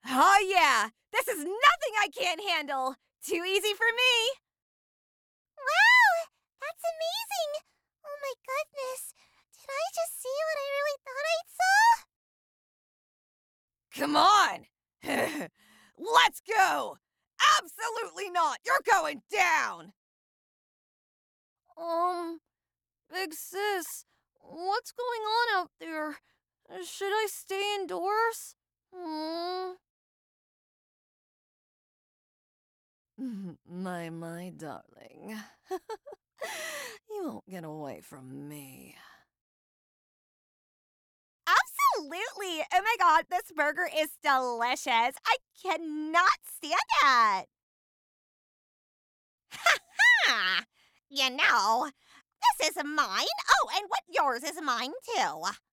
Oh yeah, this is nothing I can't handle. Too easy for me. Wow! That's amazing! Oh my goodness. Did I just see what I really thought I saw? Come on. Let's go. Absolutely not. You're going down. Um, Big Sis, what's going on out there? Should I stay indoors? Hmm. My darling. You won't get away from me. Absolutely! Oh my god, this burger is delicious. I cannot stand it. Ha! You know, this is mine. Oh, and what yours is mine too.